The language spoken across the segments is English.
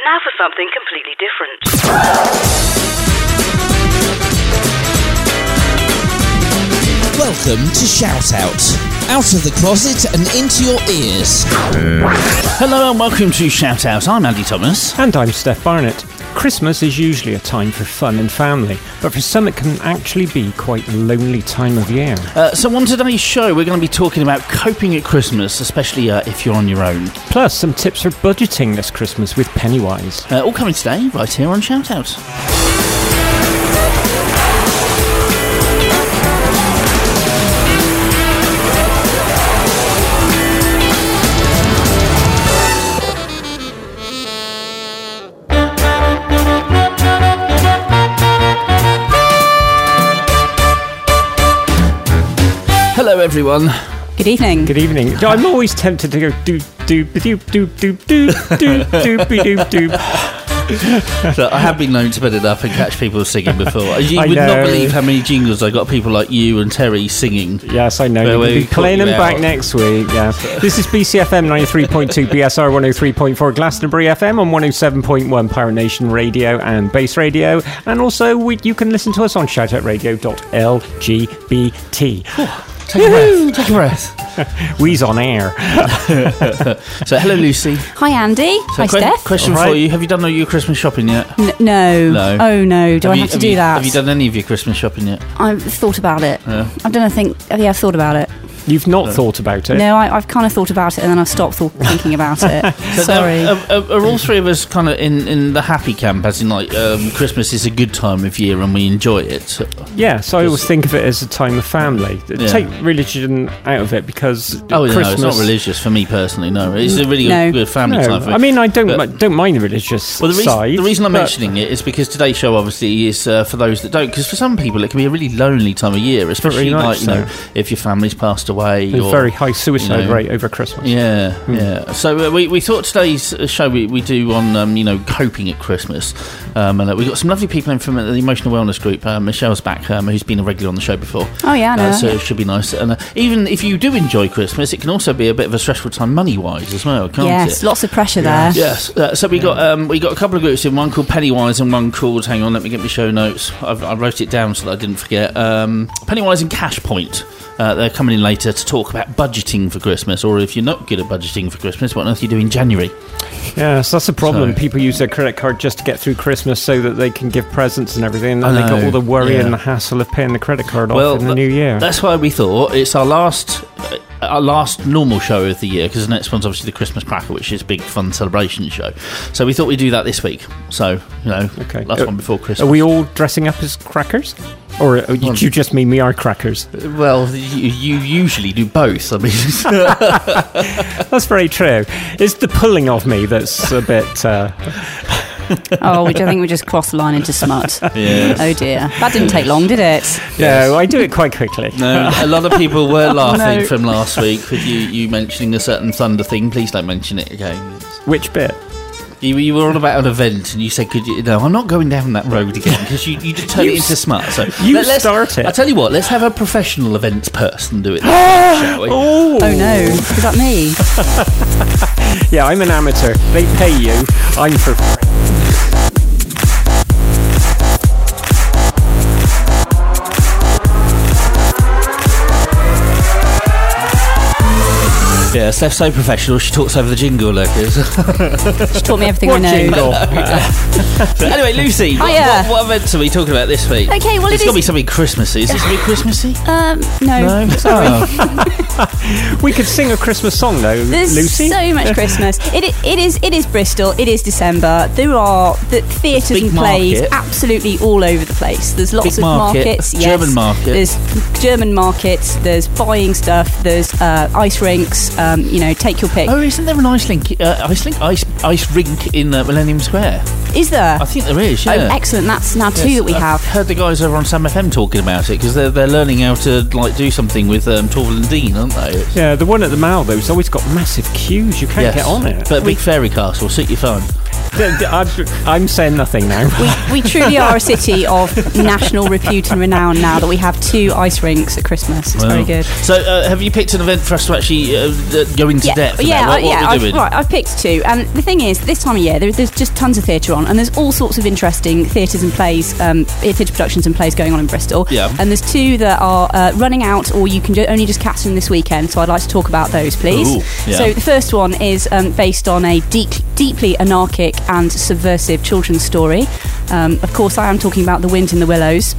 Now for something completely different. Welcome to Shout Out. Out of the closet and into your ears. Hello and welcome to Shout Out. I'm Andy Thomas. And I'm Steph Barnett. Christmas is usually a time for fun and family, but for some it can actually be quite a lonely time of year. So on today's show, we're going to be talking about coping at Christmas, especially if you're on your own. Plus, some tips for budgeting this Christmas with Pennywise. All coming today, right here on Shout Out. Hello everyone. Good evening. Good evening. I'm always tempted to go do. So I have been known to put it up and catch people singing before. You would not believe how many jingles I got people like you and Terry singing. Yes, I know. We'll be playing them back next week. Yeah. This is BCFM 93.2, BSR 103.4, Glastonbury FM on 107.1, Pirate Nation Radio and Base Radio. And also, you can listen to us on shoutout.radio.lgbt. Take a breath. Take a breath. We's on air. So, hello, Lucy. Hi, Andy. Hi, Steph. Question for you. Have you done all your Christmas shopping yet? No. No. Oh, no. Do I have to do that? Have you done any of your Christmas shopping yet? I've thought about it. Yeah. I've thought about it. You've not thought about it? No, I've kind of thought about it and then I've stopped thinking about it. So Sorry. Are all three of us kind of in the happy camp, as in like Christmas is a good time of year and we enjoy it? Yeah, so I always think of it as a time of family. Yeah. Take religion out of it because Christmas... no, it's not religious for me personally, no. It's a really good family time for me. I mean, I don't mind the religious side. The reason I'm mentioning it is because today's show obviously is for those that don't, because for some people it can be a really lonely time of year, especially like, if your family's passed away. There's a very high suicide rate over Christmas. Yeah. So we thought today's show we do on coping at Christmas, and we got some lovely people in from the Emotional Wellness Group. Michelle's back, who's been a regular on the show before. Oh yeah, I know. So it should be nice. And even if you do enjoy Christmas, it can also be a bit of a stressful time money wise as well, can't it? Yes, lots of pressure there. Yes. So we got a couple of groups in, one called Pennywise and one called, hang on, let me get my show notes. I wrote it down so that I didn't forget. Pennywise and Cash Point. They're coming in later to talk about budgeting for Christmas, or if you're not good at budgeting for Christmas, what on earth you do in January? Yeah, so that's the problem. People use their credit card just to get through Christmas so that they can give presents and everything, and then they got all the worry and the hassle of paying the credit card off in the new year. That's why we thought it's our last normal show of the year, because the next one's obviously the Christmas Cracker, which is a big fun celebration show. So we thought we'd do that this week. So, last one before Christmas. Are we all dressing up as crackers? Or do you just mean we are crackers? Well, you usually do both. I mean, that's very true. It's the pulling of me that's a bit... I think we just crossed the line into smut. Yes. Oh dear. That didn't take long, did it? No, I do it quite quickly. No, a lot of people were laughing from last week with you mentioning a certain thunder thing. Please don't mention it again. Which bit? You were on about an event and you said, I'm not going down that road again, because you just turn it into smut. So let's start it. I'll tell you what, let's have a professional events person do it, shall we? Oh no, is that me? Yeah, I'm an amateur. They pay you. I'm for... Yeah, Steph's so professional, she talks over the jingle, lookers. She taught me everything I know. Jingle? So anyway, Lucy, what events are we talking about this week? Okay, well, it's got to be something Christmassy. Is it something Christmassy? No. Sorry. We could sing a Christmas song, though, There's Lucy. so much Christmas. It is Bristol. It is December. There are the theatres and plays absolutely all over the place. There's lots of markets. Yes. German market. There's German markets. There's buying stuff. There's ice rinks. Take your pick. Oh, isn't there an ice rink in Millennium Square? Is there? I think there is, yeah. Oh, excellent. That's now two that we have. I've heard the guys over on Sam FM talking about it, because they're learning how to do something with Torval and Dean, aren't they? Yeah, the one at the Mall, though, has always got massive queues. You can't get on it. But a big fairy castle, suit you fine. I'm saying nothing now. We truly are a city of national repute and renown now that we have 2 ice rinks at Christmas. It's very good. So, have you picked an event for us to actually go into depth? Yeah, what are we doing? I've picked 2. And the thing is, this time of year, there's just tons of theatre on, and there's all sorts of interesting theatres and plays, theatre productions and plays going on in Bristol. Yeah. And there's 2 that are running out, or you can only just catch them this weekend. So I'd like to talk about those, please. Ooh, yeah. So the first one is based on a deeply anarchic and subversive children's story. Of course, I am talking about The Wind in the Willows.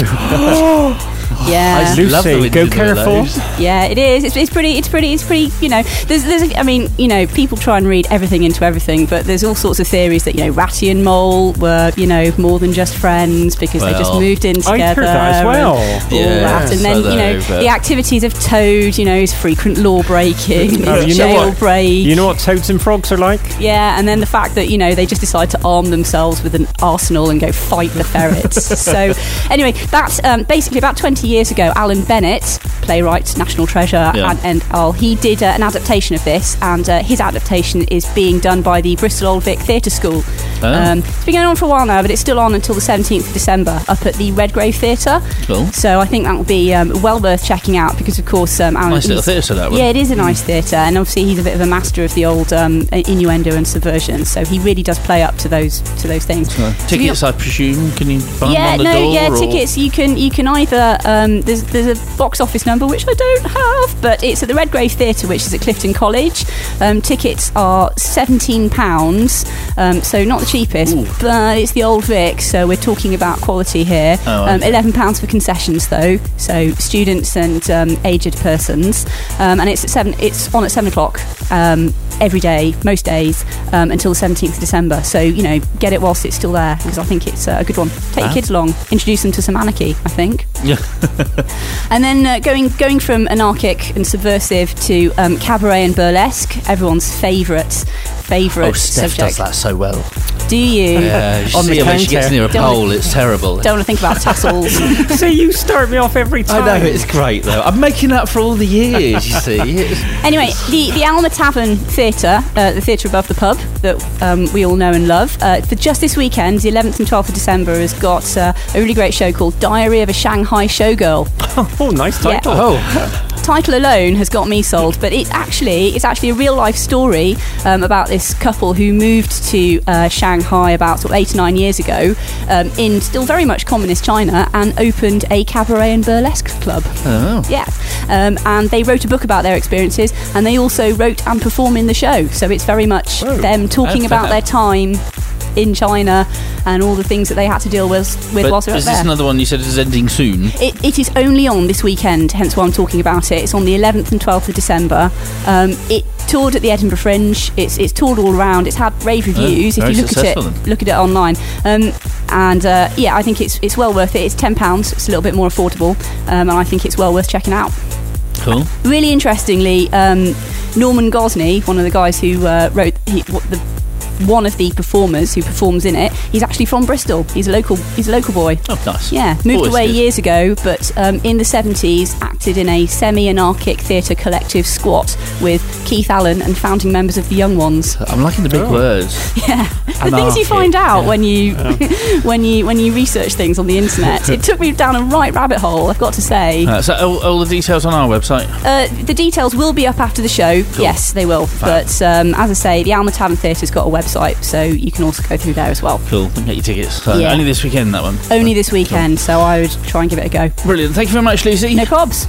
Yeah, Lucy, go careful. Yeah, it is. It's pretty. You know, there's. People try and read everything into everything, but there's all sorts of theories that Ratty and Mole were more than just friends because they just moved in together. I heard that as well. And then the activities of Toad. His frequent law breaking, his jailbreak. You know what Toads and Frogs are like? Yeah, and then the fact that they just decide to arm themselves with an arsenal and go fight the ferrets. So anyway, that's basically about 20 years ago, Alan Bennett, playwright, national treasure, and he did an adaptation of this, and his adaptation is being done by the Bristol Old Vic Theatre School. It's been going on for a while now, but it's still on until the 17th of December up at the Redgrave Theatre. Cool. So I think that will be well worth checking out because, of course, Alan... Nice little theatre, that one. Yeah, it is a nice theatre, and obviously he's a bit of a master of the old innuendo and subversion, so he really does play up to those things. Tickets, I presume, can you buy them on the door? Tickets, you can either... there's a box office number which I don't have, but it's at the Redgrave Theatre, which is at Clifton College. Tickets are £17, so not the cheapest. Ooh. But it's the Old Vic, so we're talking about quality here. £11 for concessions though, so students and aged persons, and it's on at 7 o'clock every day, most days, until the 17th of December. So get it whilst it's still there, because I think it's a good one. Take your kids along, introduce them to some anarchy, I think. Yeah. And then going from anarchic and subversive to cabaret and burlesque, everyone's favourite Steph subject. does that so well. Do you? Yeah, you see her when she gets near a pole, it's terrible. Don't want to think about tassels. So you start me off every time. I know, it's great though. I'm making up for all the years, you see. Anyway, the Alma Tavern Theatre, the theatre above the pub that we all know and love, for just this weekend, the 11th and 12th of December, has got a really great show called Diary of a Shanghai Showgirl. Oh, nice title. Yeah. Title alone has got me sold, but it's actually a real life story about this couple who moved to Shanghai about sort of 8 or 9 years ago in still very much communist China, and opened a cabaret and burlesque club. Oh. Yeah. And they wrote a book about their experiences, and they also wrote and perform in the show, so it's very much them talking about their time in China and all the things that they had to deal with whilst they were up there. Is this another one you said is ending soon? It is only on this weekend, hence why I'm talking about it. It's on the 11th and 12th of December. It toured at the Edinburgh Fringe. It's toured all around. It's had rave reviews if you look at it online. I think it's well worth it. It's £10. It's a little bit more affordable, and I think it's well worth checking out. Cool. Really interestingly, Norman Gosney, one of the guys who wrote one of the performers who performs in it, he's actually from Bristol. He's a local boy. Oh, nice. Yeah, moved away years ago, but in the 70s acted in a semi-anarchic theatre collective Squat with Keith Allen and founding members of the Young Ones. I'm liking the big words. Yeah, the things you find out when you when you research things on the internet. It took me down a right rabbit hole, I've got to say. So all the details on our website? The details will be up after the show. Cool. Yes, they will. Fine. But as I say, the Alma Tavern Theatre's got a website, so you can also go through there as well. Cool, and get your tickets. Only this weekend, that one? Only this weekend, so I would try and give it a go. Brilliant. Thank you very much, Lucy. No probs.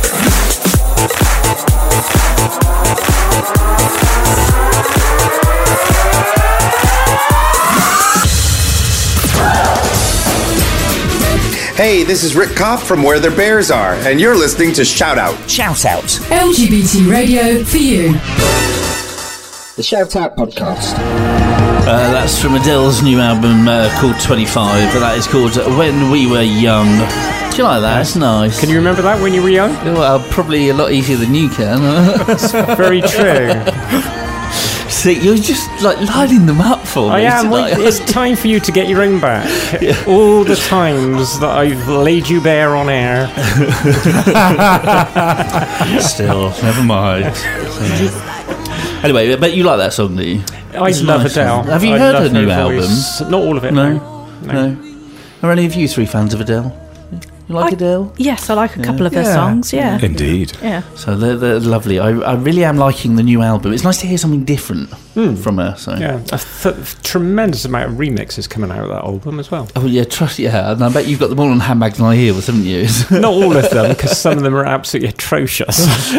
Hey, this is Rick Kopp from Where the Bears Are, and you're listening to Shout Out. Shout Out. LGBT radio for you. The Shout Out podcast. That's from Adele's new album called 25, and that is called When We Were Young. Do you like that? It's nice. Can you remember that when you were young? Well, probably a lot easier than you can. That's very true. See, you're just like lining them up for me. I am. It's time for you to get your own back. Yeah. All the times that I've laid you bare on air. Still, never mind. Anyway, but you like that song, do you? I love Adele. Have you heard her new album? Not all of it. No. Are any of you three fans of Adele? You like Adele? Yes, I like a couple of her songs, yeah. Indeed. Yeah. So they're lovely. I really am liking the new album. It's nice to hear something different from her. So. Yeah, a tremendous amount of remixes coming out of that album as well. Oh, yeah, and I bet you've got them all on handbags and high heels, haven't you? Not all of them, because some of them are absolutely atrocious.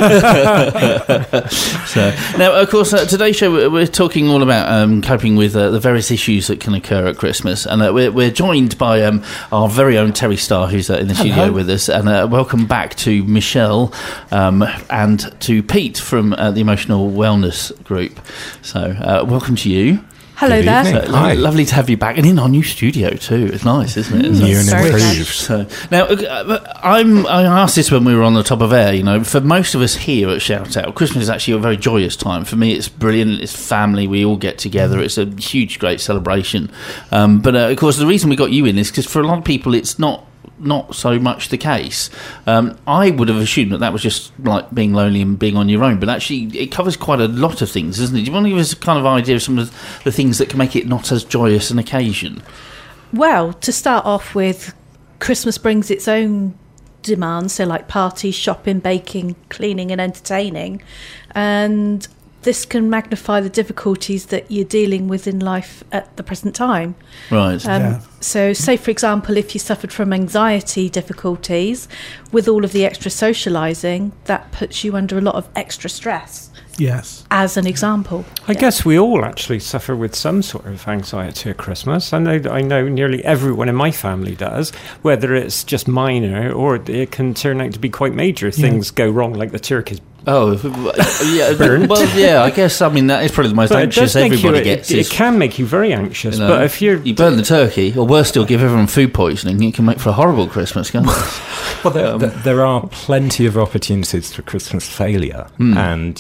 So, now, of course, today's show, we're talking all about coping with the various issues that can occur at Christmas. And we're joined by our very own Terry Starr, who's in the studio with us, and welcome back to Michelle and to Pete from the Emotional Wellness Group. So welcome to you. Hello there. So, lovely to have you back, and in our new studio too. It's nice, isn't it? New and improved. So, now, I asked this when we were on the top of air. For most of us here at Shout Out, Christmas is actually a very joyous time. For me, it's brilliant. It's family. We all get together. It's a huge, great celebration. But of course, the reason we got you in is because for a lot of people, it's not so much the case. I would have assumed that was just like being lonely and being on your own, but actually it covers quite a lot of things, doesn't it? Do you want to give us a kind of idea of some of the things that can make it not as joyous an occasion? Well, to start off with, Christmas brings its own demands, so like parties, shopping, baking, cleaning and entertaining, and this can magnify the difficulties that you're dealing with in life at the present time. Right. So, say, for example, if you suffered from anxiety difficulties, with all of the extra socialising, that puts you under a lot of extra stress. Yes. As an example. I guess we all actually suffer with some sort of anxiety at Christmas. I know nearly everyone in my family does, whether it's just minor or it can turn out to be quite major if things go wrong, like the turkey's burnt. Well, yeah, I guess, that is probably the most anxious everybody gets. It can make you very anxious, but if you burn the turkey, or worse still, give everyone food poisoning, it can make for a horrible Christmas, can't it? Well, there are plenty of opportunities for Christmas failure, and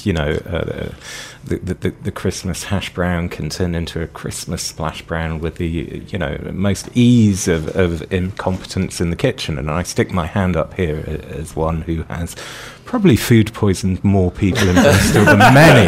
the Christmas hash brown can turn into a Christmas splash brown with the most ease of incompetence in the kitchen. And I stick my hand up here as one who has probably food poisoned more people in Bristol than many.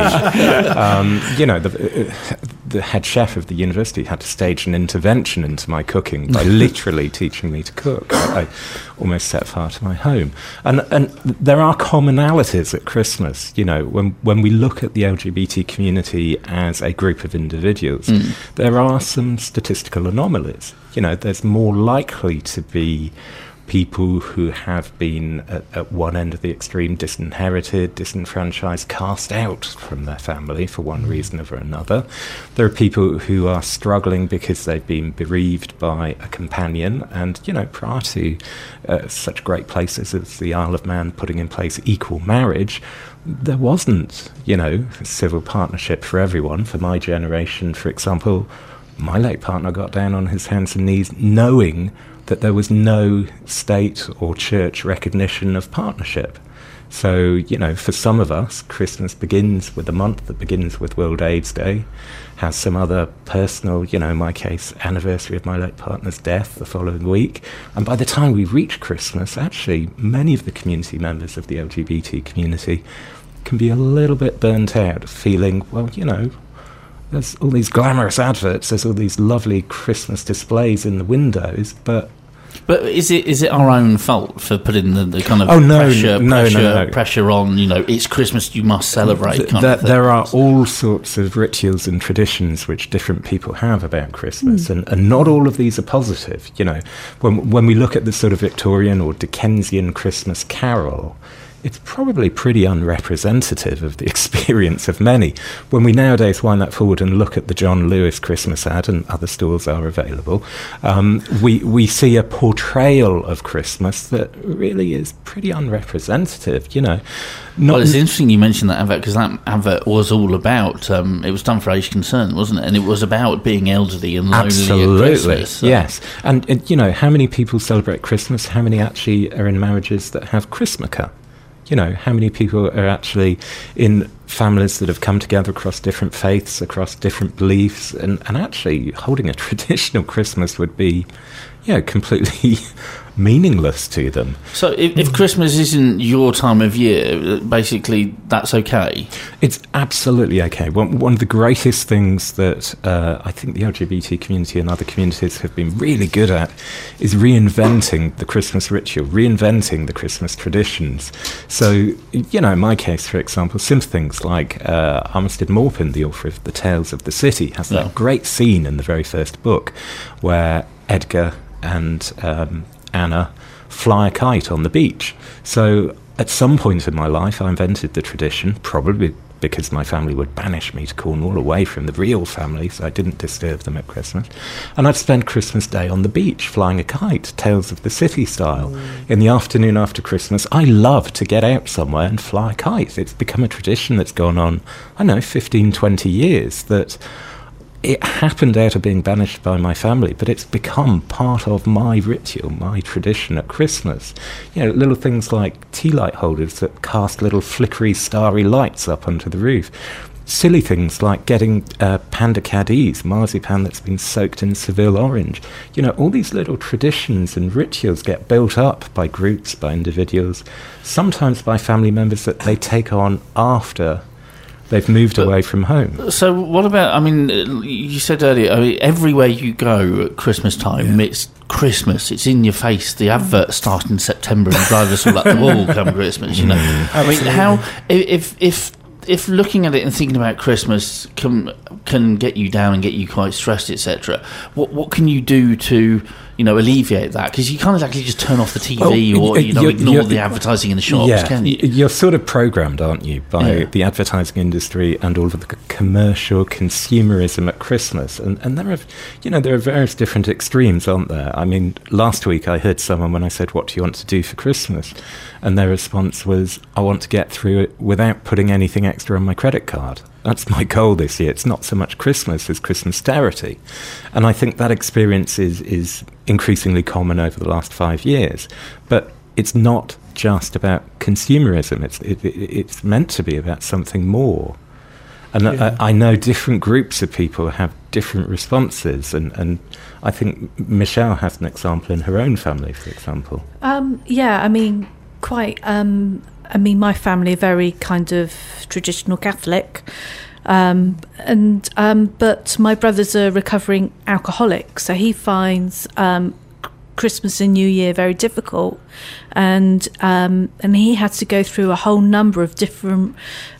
The head chef of the university had to stage an intervention into my cooking by literally teaching me to cook. I almost set fire to my home. And there are commonalities at Christmas. When we look at the LGBT community as a group of individuals, there are some statistical anomalies. There's more likely to be people who have been at one end of the extreme disinherited, disenfranchised, cast out from their family for one reason or another. There are people who are struggling because they've been bereaved by a companion, and prior to such great places as the Isle of Man putting in place equal marriage, there wasn't civil partnership for everyone. For my generation, for example, my late partner got down on his hands and knees knowing that there was no state or church recognition of partnership. So, for some of us, Christmas begins with a month that begins with World AIDS Day, has some other personal, in my case, anniversary of my late partner's death the following week. And by the time we reach Christmas, actually, many of the community members of the LGBT community can be a little bit burnt out, feeling, there's all these glamorous adverts, there's all these lovely Christmas displays in the windows, but is it our own fault for putting the kind of pressure on? It's Christmas, you must celebrate. There are all sorts of rituals and traditions which different people have about Christmas, and not all of these are positive. When we look at the sort of Victorian or Dickensian Christmas carol, it's probably pretty unrepresentative of the experience of many. When we nowadays wind that forward and look at the John Lewis Christmas ad, and other stalls are available, we see a portrayal of Christmas that really is pretty unrepresentative, Well, it's interesting you mentioned that advert, because that advert was all about, it was done for Age Concern, wasn't it? And it was about being elderly and lonely Absolutely. at Christmas. So. Yes. And, how many people celebrate Christmas? How many actually are in marriages that have Christmaka? How many people are actually in families that have come together across different faiths, across different beliefs, and actually holding a traditional Christmas would be, completely meaningless to them. So if Christmas isn't your time of year, basically that's okay? It's absolutely okay. One of the greatest things that I think the LGBT community and other communities have been really good at is reinventing the Christmas ritual, reinventing the Christmas traditions. So, in my case, for example, simple things like Armistead Maupin, the author of The Tales of the City, has that great scene in the very first book where Edgar and Anna fly a kite on the beach. So at some point in my life I invented the tradition, probably because my family would banish me to Cornwall away from the real family, so I didn't disturb them at Christmas. And I'd spend Christmas Day on the beach flying a kite, Tales of the City style. In the afternoon after Christmas, I love to get out somewhere and fly a kite. It's become a tradition that's gone on, 15, 20 years, that it happened out of being banished by my family, but it's become part of my ritual, my tradition at Christmas. Little things like tea light holders that cast little flickery, starry lights up onto the roof. Silly things like getting panda caddies, marzipan that's been soaked in Seville orange. All these little traditions and rituals get built up by groups, by individuals, sometimes by family members that they take on after they've moved away from home. So what about, you said earlier, everywhere you go at Christmas time, it's Christmas, it's in your face. The adverts start in September and drive us all up the wall come Christmas, How, if looking at it and thinking about Christmas can get you down and get you quite stressed, etc., what can you do to alleviate that? Because you can't exactly just turn off the TV or ignore the advertising in the shops, can you? You're sort of programmed, aren't you, by the advertising industry and all of the commercial consumerism at Christmas. And there are various different extremes, aren't there? Last week I heard someone when I said, "What do you want to do for Christmas?" And their response was, "I want to get through it without putting anything extra on my credit card. That's my goal this year. It's not so much Christmas as Christmas-terity." And I think that experience is increasingly common over the last 5 years. But it's not just about consumerism. It's meant to be about something more. And I know different groups of people have different responses. And I think Michelle has an example in her own family, for example. My family are very kind of traditional Catholic, but my brother's a recovering alcoholic, so he finds Christmas and New Year very difficult, and he had to go through a whole number of different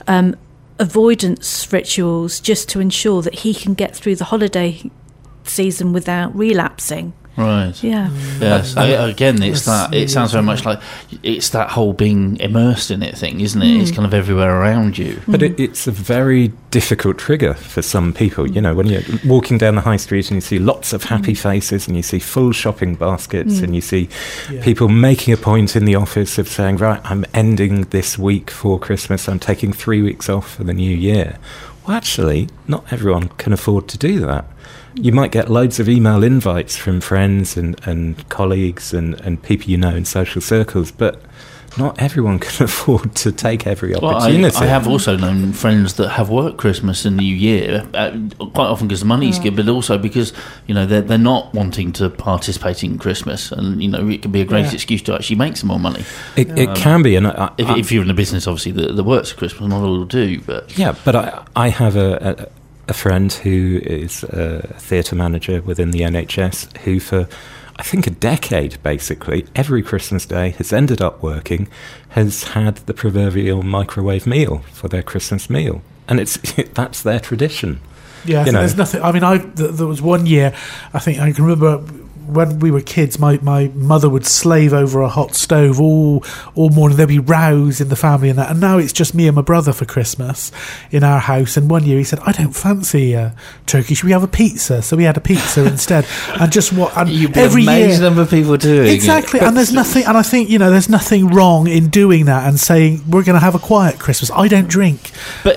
avoidance rituals just to ensure that he can get through the holiday season without relapsing. Right. Yeah. Yes. Again, it's that. It sounds very much like it's that whole being immersed in it thing, isn't it? It's kind of everywhere around you. But it's a very difficult trigger for some people. When you're walking down the high street and you see lots of happy faces and you see full shopping baskets and you see people making a point in the office of saying, "Right, I'm ending this week for Christmas. I'm taking 3 weeks off for the new year." Well, actually, not everyone can afford to do that. You might get loads of email invites from friends and colleagues and people in social circles, but not everyone can afford to take every opportunity. I have also known friends that have worked Christmas and New Year, quite often because the money's good, but also because they're not wanting to participate in Christmas, and it can be a great excuse to actually make some more money. It can be, and if you're in a business, obviously that works at Christmas, not all do, but I have a friend who is a theatre manager within the NHS who for, I think, a decade, basically, every Christmas Day has ended up working, has had the proverbial microwave meal for their Christmas meal. And that's their tradition. Yeah, there's nothing... there was one year, I can remember... when we were kids, my mother would slave over a hot stove all morning. There'd be rows in the family and that. And now it's just me and my brother for Christmas in our house. And one year he said, "I don't fancy turkey. Should we have a pizza?" So we had a pizza instead. And just every year, number of people doing exactly. And there's nothing. And I think there's nothing wrong in doing that and saying we're going to have a quiet Christmas. I don't drink, but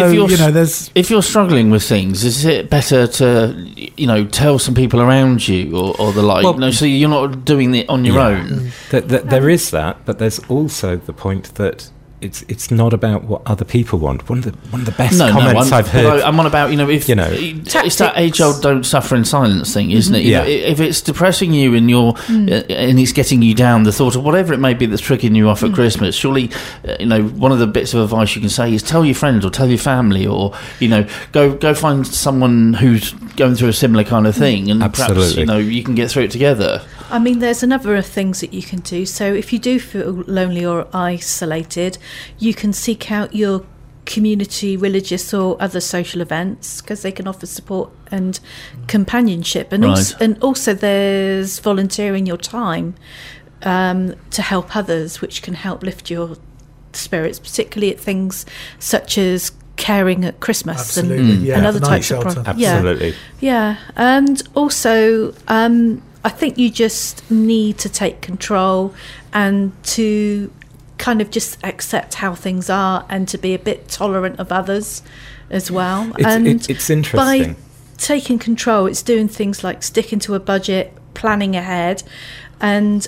if you're struggling with things, is it better to tell some people around you or the so you're not doing it on your own? There is that, but there's also the point that it's not about what other people want. One of the best comments I've heard. I'm on about, it's that age-old "don't suffer in silence" thing, isn't it? Yeah. If it's depressing you and and it's getting you down, the thought of whatever it may be that's triggering you off at Christmas, surely, one of the bits of advice you can say is tell your friends or tell your family, or go find someone who's going through a similar kind of thing, and Absolutely. perhaps you can get through it together. I mean, there's a number of things that you can do. So if you do feel lonely or isolated, you can seek out your community, religious or other social events, because they can offer support and companionship. And, also there's volunteering your time to help others, which can help lift your spirits, particularly at things such as caring at Christmas and other types of projects. Absolutely. Yeah. And also, I think you just need to take control and to kind of just accept how things are, and to be a bit tolerant of others as well. It's interesting. By taking control, it's doing things like sticking to a budget, planning ahead, and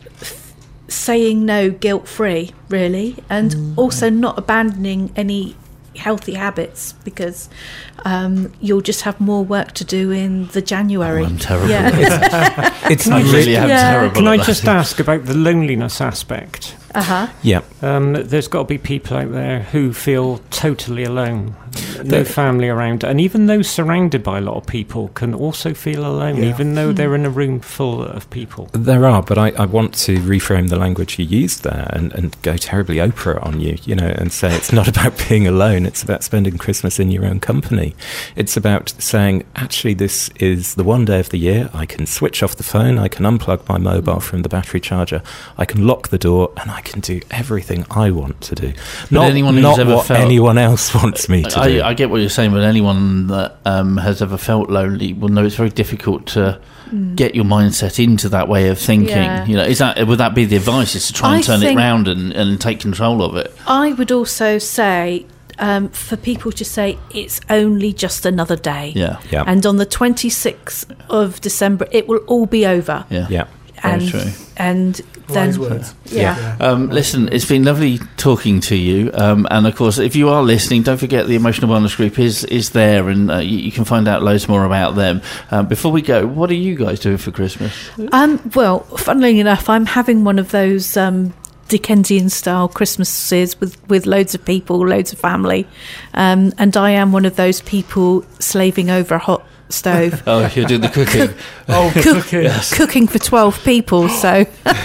saying no guilt-free, really, and also not abandoning any healthy habits, because you'll just have more work to do in the January. I'm terrible. Yeah. I really am terrible. Can I just ask about the loneliness aspect? Yeah. There's got to be people out there who feel totally alone, no family around, and even those surrounded by a lot of people can also feel alone, even though they're in a room full of people. There are, but I want to reframe the language you used there and go terribly Oprah on you, and say it's not about being alone, it's about spending Christmas in your own company. It's about saying, actually, this is the one day of the year I can switch off the phone, I can unplug my mobile from the battery charger, I can lock the door, and I can do everything I want to do. Not what anyone else wants me to do. I get what you're saying, but anyone that has ever felt lonely will know it's very difficult to get your mindset into that way of thinking. Yeah. Would that be the advice, is to try and turn it round and take control of it? I would also say for people to say it's only just another day. Yeah. And on the 26th of December, it will all be over. Yeah. And, very true. And then, words. Listen, it's been lovely talking to you. And of course, if you are listening, don't forget the Emotional Wellness Group is there, and you can find out loads more about them. Before we go, what are you guys doing for Christmas? Well, funnily enough, I'm having one of those Dickensian-style Christmases with loads of people, loads of family, and I am one of those people slaving over a hot stove. Oh, you're doing the cooking. Cooking. Yes. Cooking for 12 people, so.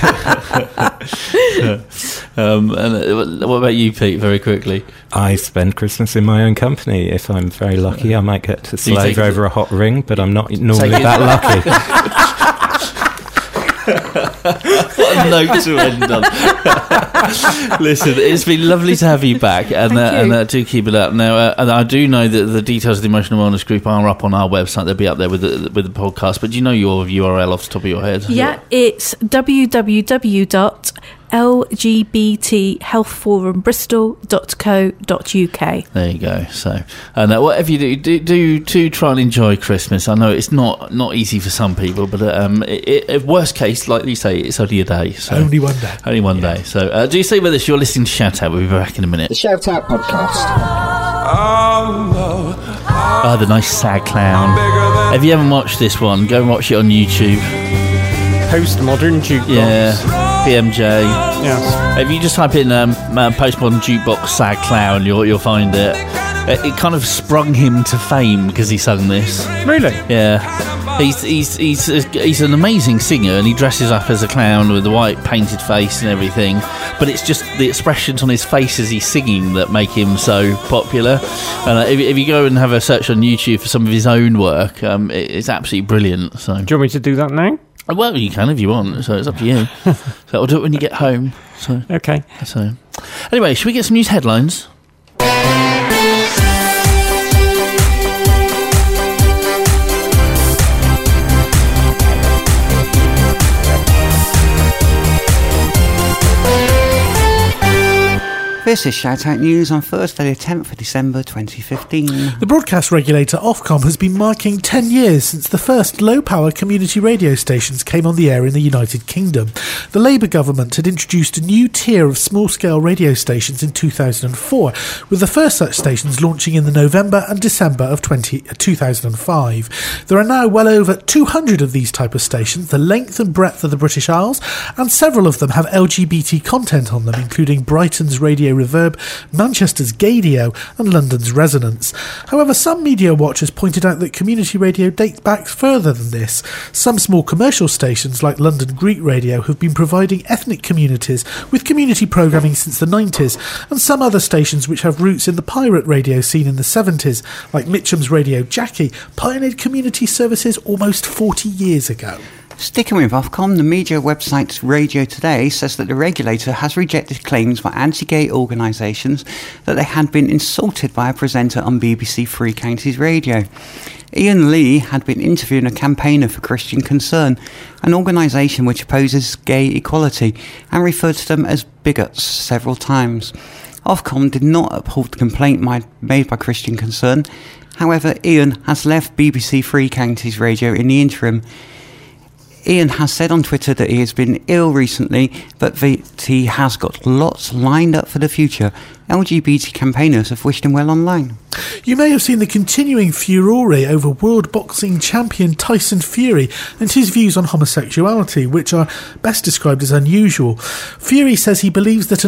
And what about you, Pete, very quickly? I spend Christmas in my own company. If I'm very lucky, I might get to slave over a hot ring, but I'm not normally that lucky. What a note to end on. Listen, it's been lovely to have you back, and do keep it up. Now, and I do know that the details of the Emotional Wellness Group are up on our website. They'll be up there with the podcast. But do you know your URL off the top of your head? Yeah, it's www.lgbthealthforumbristol.co.uk. There you go. So, whatever you do try and enjoy Christmas. I know it's not easy for some people, but worst case, like you say, it's only a day. So only one day. Only one day. So, do you stay with us? You're listening to Shout Out. We'll be back in a minute. The Shout Out Podcast. The nice sad clown. If you haven't watched this one, go and watch it on YouTube. Postmodern jukebox. Yeah. BMJ. Yes. If you just type in postmodern jukebox sad clown, you'll find it. It kind of sprung him to fame because he sung this. Really? Yeah. He's an amazing singer, and he dresses up as a clown with a white painted face and everything. But it's just the expressions on his face as he's singing that make him so popular. And if you go and have a search on YouTube for some of his own work, it's absolutely brilliant. So, do you want me to do that now? Well, you can if you want, so it's up to you. So I'll do it when you get home. So okay. So anyway, should we get some news headlines? This is Shout Out News on Thursday the 10th of December 2015. The broadcast regulator Ofcom has been marking 10 years since the first low-power community radio stations came on the air in the United Kingdom. The Labour government had introduced a new tier of small-scale radio stations in 2004, with the first such stations launching in the November and December of 2005. There are now well over 200 of these type of stations, the length and breadth of the British Isles, and several of them have LGBT content on them, including Brighton's Radio Reverb, Manchester's Gaydio and London's Resonance. However, some media watchers pointed out that community radio dates back further than this. Some small commercial stations like London Greek Radio have been providing ethnic communities with community programming since the 90s, and some other stations which have roots in the pirate radio scene in the 70s, like Mitcham's Radio Jackie, pioneered community services almost 40 years ago. Sticking with Ofcom, the media website Radio Today says that the regulator has rejected claims by anti-gay organisations that they had been insulted by a presenter on BBC Three Counties Radio. Ian Lee had been interviewing a campaigner for Christian Concern, an organisation which opposes gay equality, and referred to them as bigots several times. Ofcom did not uphold the complaint made by Christian Concern. However, Ian has left BBC Three Counties Radio in the interim. Ian has said on Twitter that he has been ill recently, but that he has got lots lined up for the future. LGBT campaigners have wished him well online. You may have seen the continuing furore over world boxing champion Tyson Fury and his views on homosexuality, which are best described as unusual. Fury says he believes that a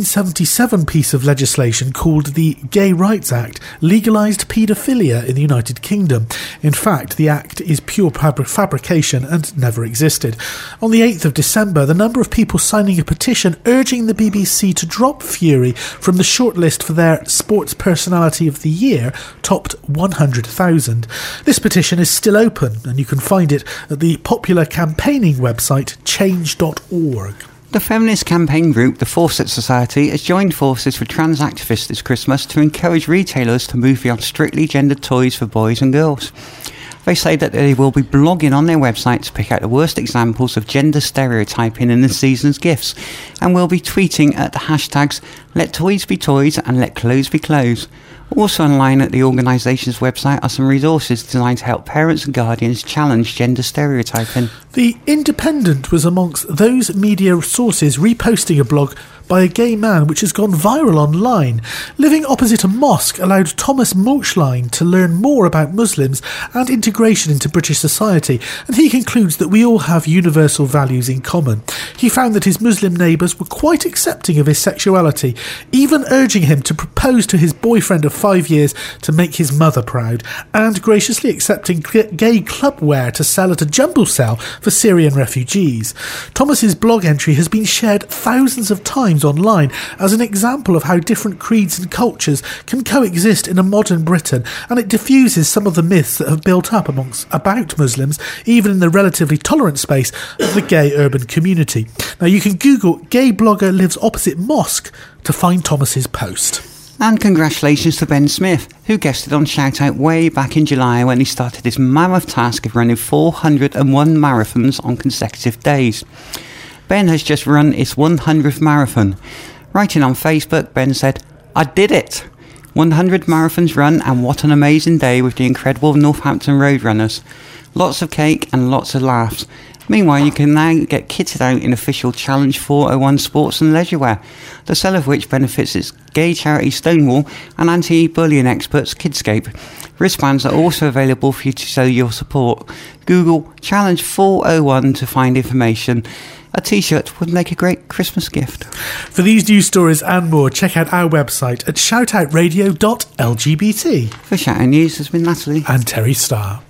1977 piece of legislation called the Gay Rights Act legalised paedophilia in the United Kingdom. In fact, the act is pure fabrication and never existed. On the 8th of December, the number of people signing a petition urging the BBC to drop Fury from the shortlist for their Sports Personality of the Year topped 100,000. This petition is still open, and you can find it at the popular campaigning website change.org. The feminist campaign group The Fawcett Society has joined forces with trans activists this Christmas to encourage retailers to move beyond strictly gendered toys for boys and girls. They say that they will be blogging on their website to pick out the worst examples of gender stereotyping in the season's gifts, and will be tweeting at the hashtags Let Toys Be Toys and Let Clothes Be Clothes. Also online at the organisation's website are some resources designed to help parents and guardians challenge gender stereotyping. The Independent was amongst those media sources reposting a blog by a gay man which has gone viral online. Living opposite a mosque allowed Thomas Mulchline to learn more about Muslims and integration into British society, and he concludes that we all have universal values in common. He found that his Muslim neighbours were quite accepting of his sexuality, even urging him to propose to his boyfriend of 5 years to make his mother proud, and graciously accepting gay club wear to sell at a jumble sale for Syrian refugees. Thomas's blog entry has been shared thousands of times online as an example of how different creeds and cultures can coexist in a modern Britain, and it diffuses some of the myths that have built up about Muslims, even in the relatively tolerant space of the gay urban community. Now you can Google "gay blogger lives opposite mosque" to find Thomas's post. And congratulations to Ben Smith, who guested on Shout Out way back in July when he started his mammoth task of running 401 marathons on consecutive days. Ben has just run his 100th marathon. Writing on Facebook, Ben said, "I did it! 100 marathons run, and what an amazing day with the incredible Northampton Roadrunners. Lots of cake and lots of laughs. Meanwhile, you can now get kitted out in official Challenge 401 sports and leisure wear, the sale of which benefits its gay charity Stonewall and anti-bullying experts Kidscape. Wristbands are also available for you to show your support. Google Challenge 401 to find information. A t-shirt would make a great Christmas gift." For these news stories and more, check out our website at shoutoutradio.lgbt. For Shout Out News, has been Natalie and Terry Starr.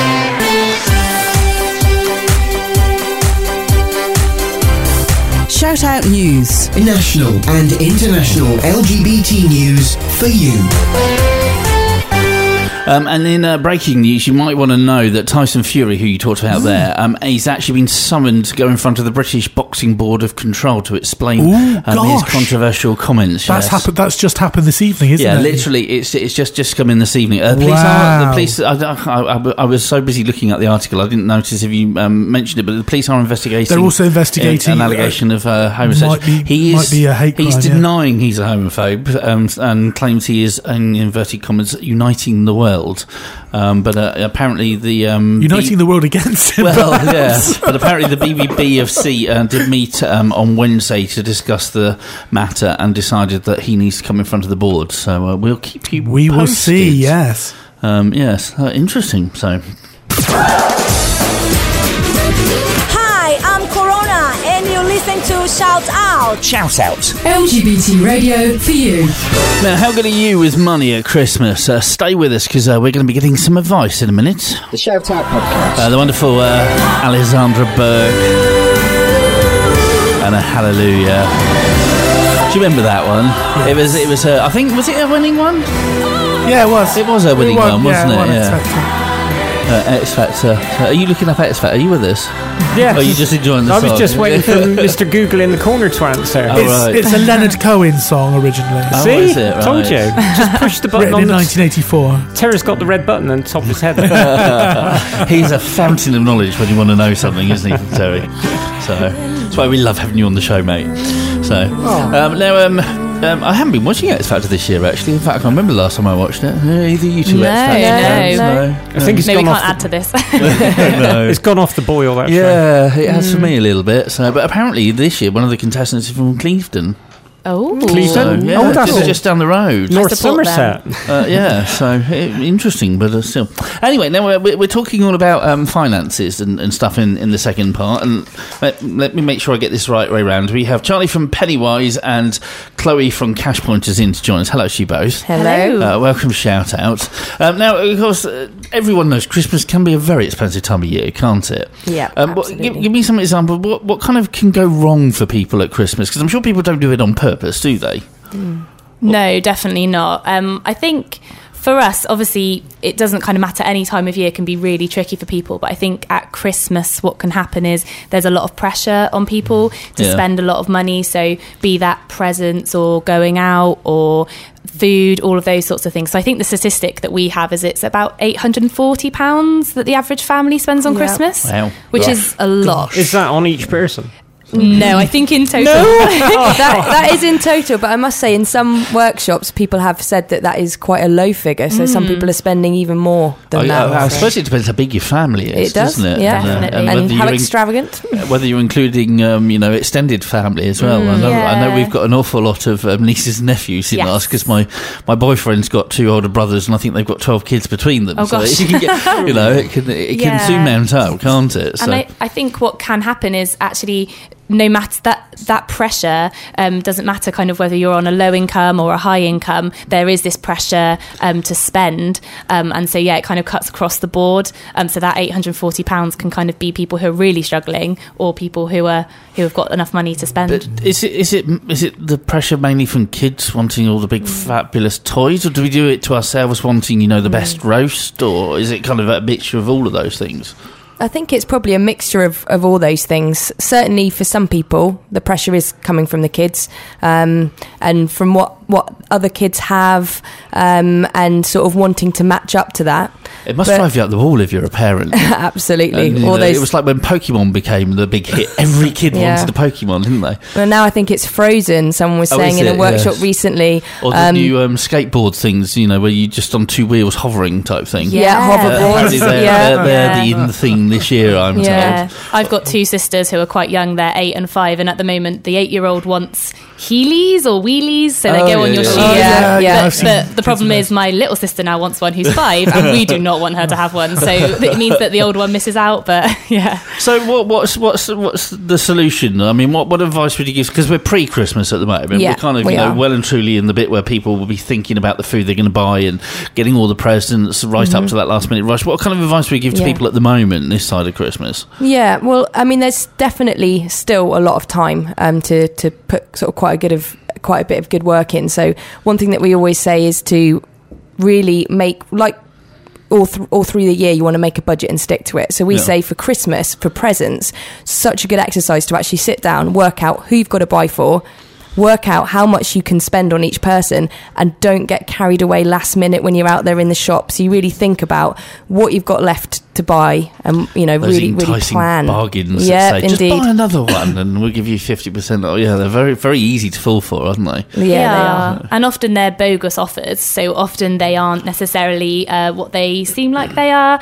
Shout Out News. National and international LGBT news for you. And in breaking news, you might want to know that Tyson Fury, who you talked about there, he's actually been summoned to go in front of the British Boxing Board of Control to explain his controversial comments. That's happened. That's just happened this evening, isn't it? Yeah, literally, it's just come in this evening. The police. I was so busy looking at the article, I didn't notice if you mentioned it, but the police are investigating. They're also investigating an allegation of homosexuality. Might be a hate crime. He's denying he's a homophobe and claims he is, in inverted commas, uniting the world. But apparently the uniting the world against him. Well, yeah. But apparently the BBFC did meet on Wednesday to discuss the matter and decided that he needs to come in front of the board. So we'll keep you. We posted. Will see. Yes. Yes. Interesting. So. Hi, I'm Corona, and you listen to Shout Out. Shout Out. LGBT radio for you. Now, how good are you with money at Christmas? Stay with us because we're going to be getting some advice in a minute. The Shout Out podcast. The wonderful Alexandra Burke and a Hallelujah. Do you remember that one? Yes. It was. I think was it a winning one? Yeah, it was. It was a winning one, wasn't it? Yeah. X Factor. Are you looking up X Factor? Are you with us? Yeah. Or are you just enjoying the song? I was just waiting for Mr. Google in the corner to answer. It's a Leonard Cohen song originally. Oh, See? is it? Right. Told you. Just push the button Written on in 1984. Terry's got the red button on top of his head. He's a fountain of knowledge when you want to know something, isn't he, Terry? So that's why we love having you on the show, mate. So I haven't been watching X Factor this year, actually. In fact, I can't remember the last time I watched it. Either you two X Factor. No. I think it's Maybe gone we can't add to this. No. It's gone off the boil, actually. Yeah, it has for me a little bit. So, but apparently this year, one of the contestants is from Clifton. Oh, Clifton? So, yeah, that's just down the road. North Somerset. Yeah, so interesting, but still. Anyway, now we're talking all about finances and stuff in the second part. And let me make sure I get this right way round. We have Charlie from Pennywise and Chloe from Cash Pointers in to join us. Hello to you both. Hello. Welcome to Shout Out. Now, of course, everyone knows Christmas can be a very expensive time of year, can't it? Yeah, absolutely. Give me some example. What kind of can go wrong for people at Christmas? Because I'm sure people don't do it on purpose, do they? No, definitely not. I think for us, obviously, it doesn't kind of matter. Any time of year can be really tricky for people. But I think at Christmas, what can happen is there's a lot of pressure on people to spend a lot of money. So be that presents or going out or food, all of those sorts of things. So I think the statistic that we have is it's about £840 that the average family spends on Christmas, which is a lot. Is that on each person? No, I think in total. that is in total, but I must say in some workshops people have said that is quite a low figure, so some people are spending even more than that. I suppose it depends how big your family is, doesn't it? Yeah, definitely. And how extravagant. Whether you're including extended family as well. I know we've got an awful lot of nieces and nephews in us because my boyfriend's got 2 older brothers and I think they've got 12 kids between them. Oh, gosh. So it can get, it can soon mount up, can't it? So. And I think what can happen is actually no matter that pressure doesn't matter kind of whether you're on a low income or a high income, there is this pressure to spend, and so it kind of cuts across the board. So that £840 can kind of be people who are really struggling or people who have got enough money to spend. But is it the pressure mainly from kids wanting all the big fabulous toys, or do we do it to ourselves wanting the best roast, or is it kind of a mixture of all of those things? I think it's probably a mixture of all those things. Certainly for some people, the pressure is coming from the kids and from what other kids have and sort of wanting to match up to that. It must drive you up the wall if you're a parent. Absolutely. And, it was like when Pokemon became the big hit. Every kid wanted a Pokemon, didn't they? Well, now I think it's Frozen. Someone was saying in a workshop recently. Or the new skateboard things, where you just on 2 wheels hovering type thing. Hoverboards. They're the in thing this year, I'm told. I've got 2 sisters who are quite young. They're 8 and 5, and at the moment the 8-year-old wants Heelys or wheelies, so they go on your shoes. But the problem is my little sister now wants one who's 5, and we do not want her to have one. So it means that the older one misses out. But So what's the solution? I mean, what advice would you give? Because we're pre-Christmas at the moment. We're kind of well and truly in the bit where people will be thinking about the food they're going to buy and getting all the presents right up to that last minute rush. What kind of advice would you give to people at the moment this side of Christmas? Yeah, well, I mean, there's definitely still a lot of time to put sort of quite a bit of good work in. So one thing that we always say is to really make, like all through the year you want to make a budget and stick to it. So we say for Christmas, for presents, such a good exercise to actually sit down, work out who you've got to buy for, work out how much you can spend on each person, and don't get carried away last minute when you're out there in the shop. So you really think about what you've got left to buy, and those really plan bargains. Yeah, that say, indeed. Just buy another one and we'll give you 50%. Oh yeah, they're very, very easy to fall for, aren't they? Yeah, they are. And often they're bogus offers, so often they aren't necessarily what they seem like they are,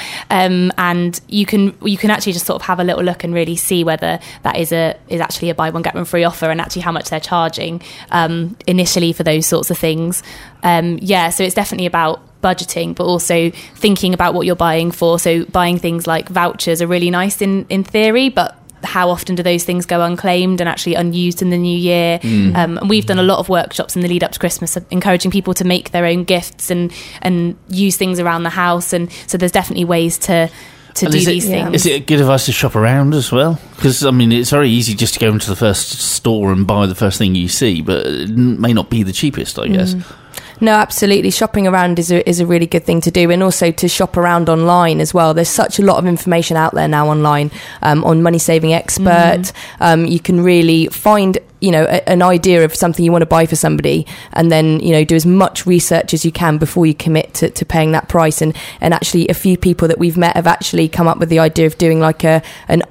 and you can actually just sort of have a little look and really see whether that is actually a buy one get one free offer, and actually how much they're charging initially for those sorts of things. So it's definitely about budgeting, but also thinking about what you're buying for. So buying things like vouchers are really nice in theory, but how often do those things go unclaimed and actually unused in the new year? And we've done a lot of workshops in the lead up to Christmas, encouraging people to make their own gifts and use things around the house. And so there's definitely ways to do these things. Is it good advice to shop around as well? Because, I mean, it's very easy just to go into the first store and buy the first thing you see, but it may not be the cheapest, I guess. No, absolutely. Shopping around is a really good thing to do, and also to shop around online as well. There's such a lot of information out there now online on Money Saving Expert. You can really find an idea of something you want to buy for somebody, and then do as much research as you can before you commit to paying that price. And actually, a few people that we've met have actually come up with the idea of doing like an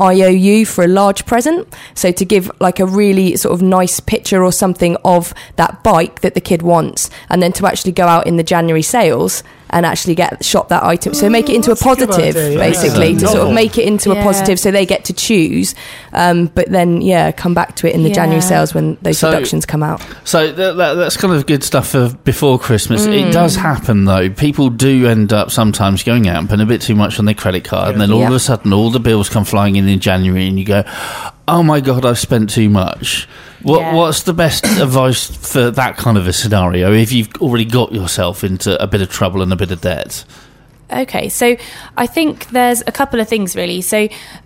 IOU for a large present. So to give like a really sort of nice picture or something of that bike that the kid wants, and then to actually go out in the January sales and actually shop that item. So make it into a positive, basically, to sort of make it into a positive, so they get to choose. But then, come back to it in the January sales when those deductions come out. So that's kind of good stuff for before Christmas. It does happen, though. People do end up sometimes going out and putting a bit too much on their credit card, and then all of a sudden all the bills come flying in January, and you go, oh my God, I've spent too much. What's the best advice for that kind of a scenario if you've already got yourself into a bit of trouble and a bit of debt? Okay, so I think there's a couple of things really. So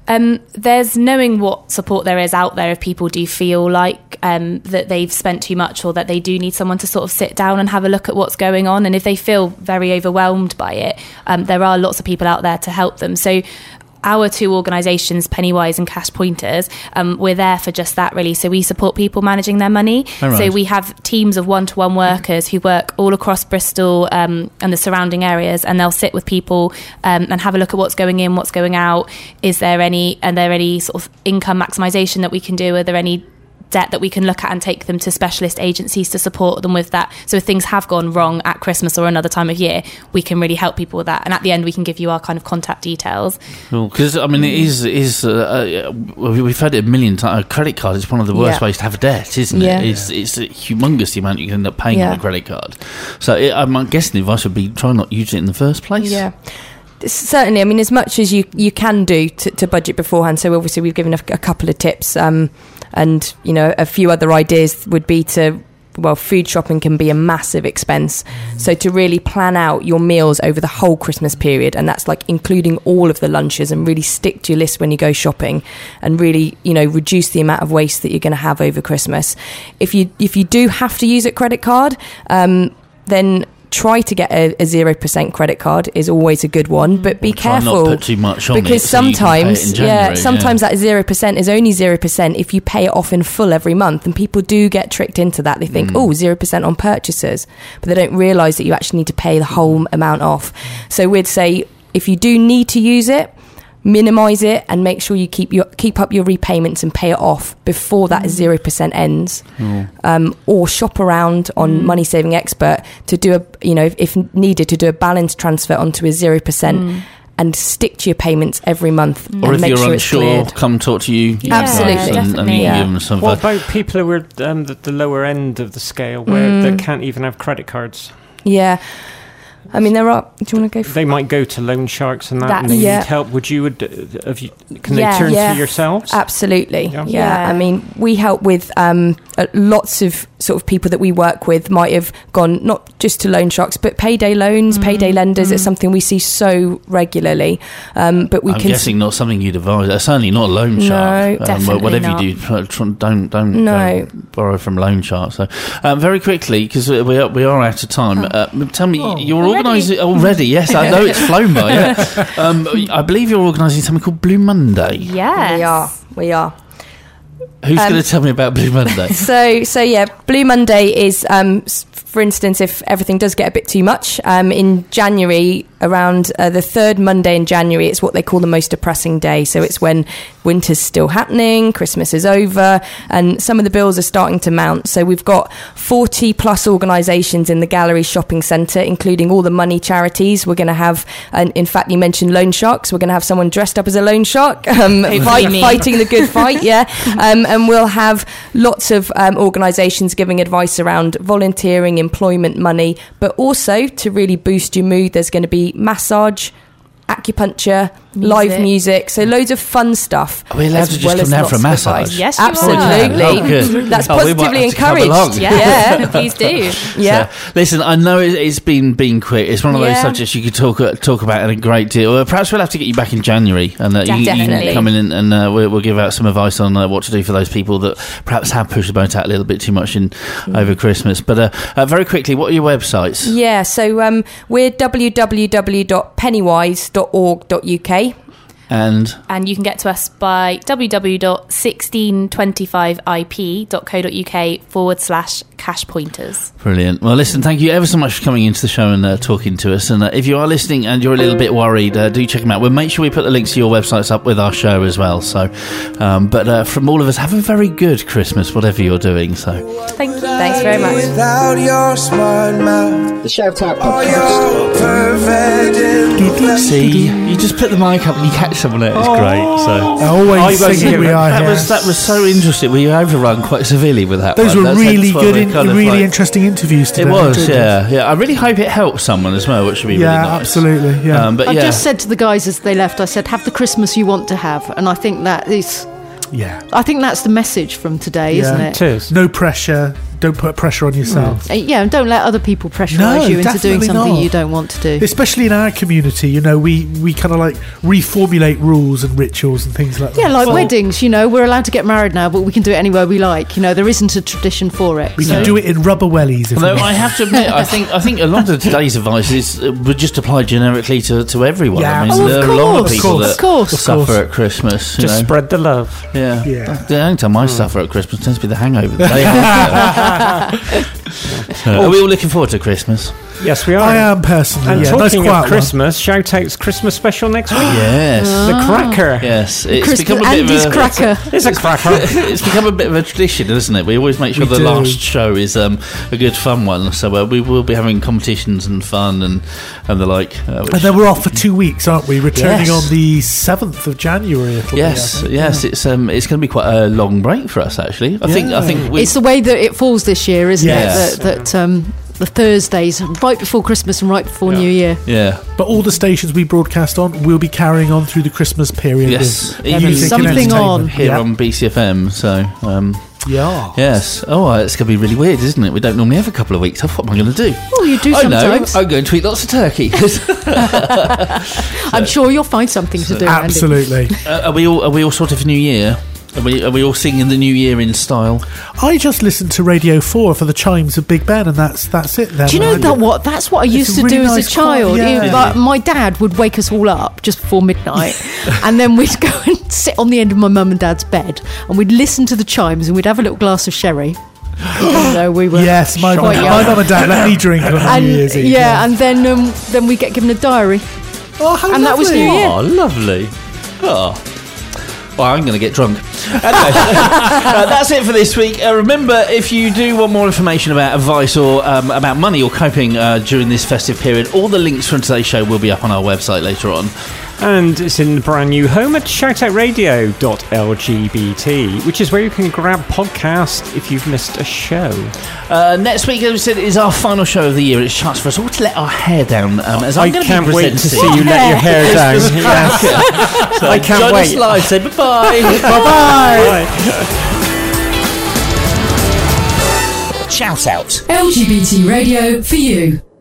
there's knowing what support there is out there if people do feel like that they've spent too much, or that they do need someone to sort of sit down and have a look at what's going on. And if they feel very overwhelmed by it, there are lots of people out there to help them. So our two organisations, Pennywise and Cash Pointers, we're there for just that, really. So we support people managing their money. Right. So we have teams of one-to-one workers who work all across Bristol and the surrounding areas, and they'll sit with people and have a look at what's going in, what's going out. Are there any sort of income maximisation that we can do? Are there any debt that we can look at and take them to specialist agencies to support them with that? So if things have gone wrong at Christmas or another time of year, we can really help people with that. And at the end, we can give you our kind of contact details. Because I mean, it is we've heard it a million times. A credit card is one of the worst ways to have a debt, isn't it? It's a humongous the amount you can end up paying on a credit card. So I'm guessing the advice would be try not to use it in the first place. Yeah. Certainly, I mean, as much as you can do to budget beforehand. So obviously we've given a couple of tips, and a few other ideas would be food shopping can be a massive expense. So to really plan out your meals over the whole Christmas period, and that's like including all of the lunches, and really stick to your list when you go shopping, and really reduce the amount of waste that you're going to have over Christmas. If you do have to use a credit card, then try to get a 0% credit card is always a good one, but be careful. Try not to put too much on because it, so sometimes, sometimes that 0% is only 0% if you pay it off in full every month, and people do get tricked into that. They think, 0% on purchases, but they don't realise that you actually need to pay the whole amount off. So we'd say if you do need to use it, minimise it and make sure you keep up your repayments and pay it off before that 0% ends. Or shop around on Money Saving Expert to do if needed, to do a balance transfer onto a 0%. And stick to your payments every month. Or and if make you're sure unsure, it's come talk to you. Absolutely. And you give them some what about people who are at the lower end of the scale where they can't even have credit cards? Yeah. I mean, there are. Do you want to go? They might go to loan sharks and and they need help. Would you? Can they turn to yourselves? Absolutely. Yeah. I mean, we help with lots of sort of people that we work with might have gone not just to loan sharks, but payday loans, payday lenders. It's something we see so regularly. But I'm guessing not something you'd advise. Certainly not a loan shark. No, definitely whatever not. You do, don't borrow from loan sharks. So very quickly, because we are out of time. Tell me, you're organising already. Yes, I know it's flown by. Yeah. I believe you're organising something called Blue Monday. Yes, we are. Who's going to tell me about Blue Monday? So yeah, Blue Monday is, for instance, if everything does get a bit too much, in January, around the third Monday in January, it's what they call the most depressing day. So it's when winter's still happening, Christmas is over, and some of the bills are starting to mount. So we've got 40 plus organisations in the Gallery Shopping Centre, including all the money charities. We're going to have, and in fact, you mentioned loan sharks. We're going to have someone dressed up as a loan shark, fighting the good fight. Yeah. And we'll have lots of organisations giving advice around volunteering, employment money, but also to really boost your mood, there's going to be massage, acupuncture, live music, so loads of fun stuff. Are we allowed to just come down for a massage? Yes, absolutely. Oh, good. That's positively encouraged. Yeah, please do. Yeah. So, listen, I know it's been quick. It's one of those subjects you could talk about in a great deal. Perhaps we'll have to get you back in January, and you can come in and we'll give out some advice on what to do for those people that perhaps have pushed the boat out a little bit too much over Christmas. But very quickly, what are your websites? Yeah, so we're www.pennywise.org.uk. And you can get to us by www.1625ip.co.uk/cash pointers. Brilliant. Well, listen, thank you ever so much for coming into the show and talking to us. And if you are listening and you're a little bit worried, do check them out. We'll make sure we put the links to your websites up with our show as well. So, but from all of us, have a very good Christmas, whatever you're doing. So, thank you. Thanks very much. Without your smart mouth, the Shout Out Podcast. See, you just put the mic up and you catch someone there. It's great. So I always sing we are. That was so interesting. We overrun quite severely with that. Those one. were really good, really interesting interviews today. It was, yeah. I really hope it helps someone as well, which would be really nice. Absolutely. Yeah, but I just said to the guys as they left, I said, "Have the Christmas you want to have," and I think that is. Yeah, I think that's the message from today, isn't it? It is. No pressure. Don't put pressure on yourself. Yeah, and don't let other people pressurise you into doing something you don't want to do. Especially in our community, we kind of like reformulate rules and rituals and things like that. Yeah, like weddings, we're allowed to get married now, but we can do it anywhere we like. There isn't a tradition for it. We can do it in rubber wellies. Although I have to admit, I think a lot of today's advice would just apply generically to everyone. Yeah, I mean, there are a lot of people that suffer at Christmas. Just spread the love. Yeah. The only time I suffer at Christmas tends to be the hangover. The day are we all looking forward to Christmas? Yes, we are. I am personally. And talking of Christmas, Shout Out's Christmas special next week. Yes, the cracker. Yes, it's become a bit of a cracker. It's a cracker. It's become a bit of a tradition, isn't it? We always make sure the last show is a good fun one. So we will be having competitions and fun and the like. And then we're off for 2 weeks, aren't we? Returning on the 7th of January. Yes. It's going to be quite a long break for us. Actually, I think it's the way that it falls this year, isn't it? That the Thursdays right before Christmas and right before New Year. Yeah. But all the stations we broadcast on will be carrying on through the Christmas period. Yes. Music something on here on BCFM. So. Yeah. Yes. Oh, it's going to be really weird, isn't it? We don't normally have a couple of weeks off. What am I going to do? Oh, you do sometimes. I'm going to eat lots of turkey. I'm sure you'll find something to do. Absolutely. Are we all sort of New Year? Are we all singing the New Year in style? I just listened to Radio 4 for the chimes of Big Ben, and that's it. Then. Do you know what? That's what I used to do as a child. My dad would wake us all up just before midnight, and then we'd go and sit on the end of my mum and dad's bed, and we'd listen to the chimes, and we'd have a little glass of sherry. We were my mum and dad let me drink on New Year's Eve. Yeah, and then we get given a diary. Oh, how and lovely. That was New Year. Oh, lovely. Oh. Well, I'm going to get drunk. Anyway, that's it for this week. Remember, if you do want more information about advice or about money or coping during this festive period, all the links from today's show will be up on our website later on. And it's in the brand new home at shoutoutradio.lgbt, which is where you can grab podcasts if you've missed a show. Next week, as we said, is our final show of the year. It's a chance for us all to let our hair down. As I can't wait to see you let your hair down. So I can't wait. Join us live. Say bye-bye. Bye-bye. Shout Out. LGBT radio for you.